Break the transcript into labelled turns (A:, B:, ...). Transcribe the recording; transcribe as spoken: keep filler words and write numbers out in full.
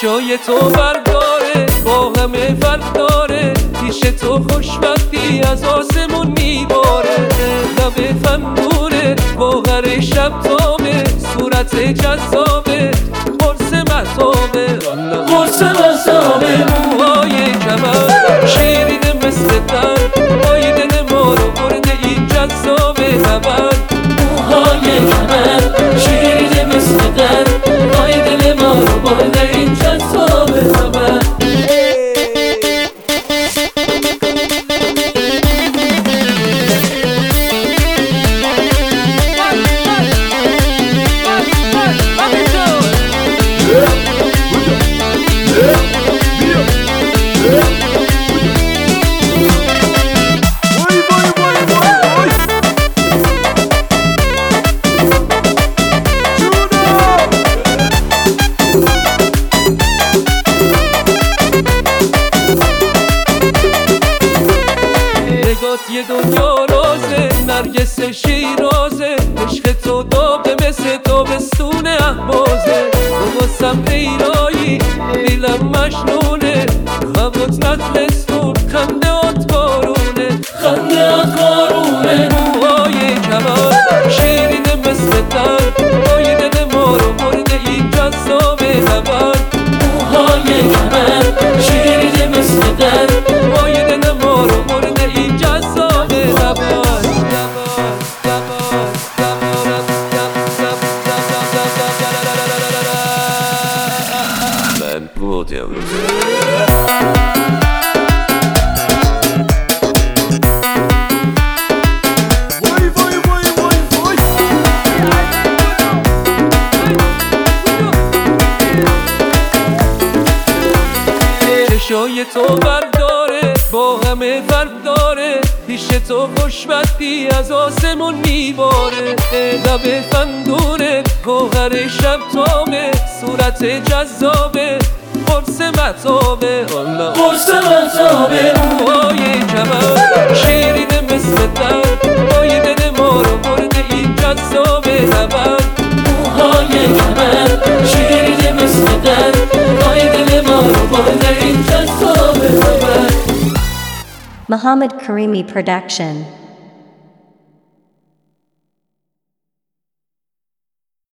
A: چشای تو برداره با همه فرق داره، پیش تو خوشبختی از آسمون میباره. لب خندونه باور شب تابه، صورت جذابه قرص مطابه، قرص مطابه. موهای کمر شیرینه مثل تن، پای دل ما رو برده این جذابه نبر. موهای کمر شیرینه مثل تن، پای دل ما رو برده این جذابه نبر. یه دنیا رازه نرگس شیرازه، عشق تو داغه مثل تابستون اهوازه. باباسم ایرایی دیلم مشنونه، هوات نتلستون خنده آت بارونه، خنده آت بارونه. موهای کمر شیرینه مثل تن، پای دل ما رو برده این جذابه نبر. موهای کمر شیرینه مثل تن، پای دل ما رو برده این جذابه نبر. من بودم چشای تو برداره با همه فرق داره، پیش تو خوشبختی از آسمون میباره. لب خندونه گوهر شب تابه، صورت جذابه قرص مطابه، قرص مطابه. موهای کمر شیرینه مثل تن، پای دل ما رو برده این جذابه نبر. موهای کمر شیرینه مثل تن، پای دل ما رو برده این جذابه نبر.
B: Muhammad Karimi Production.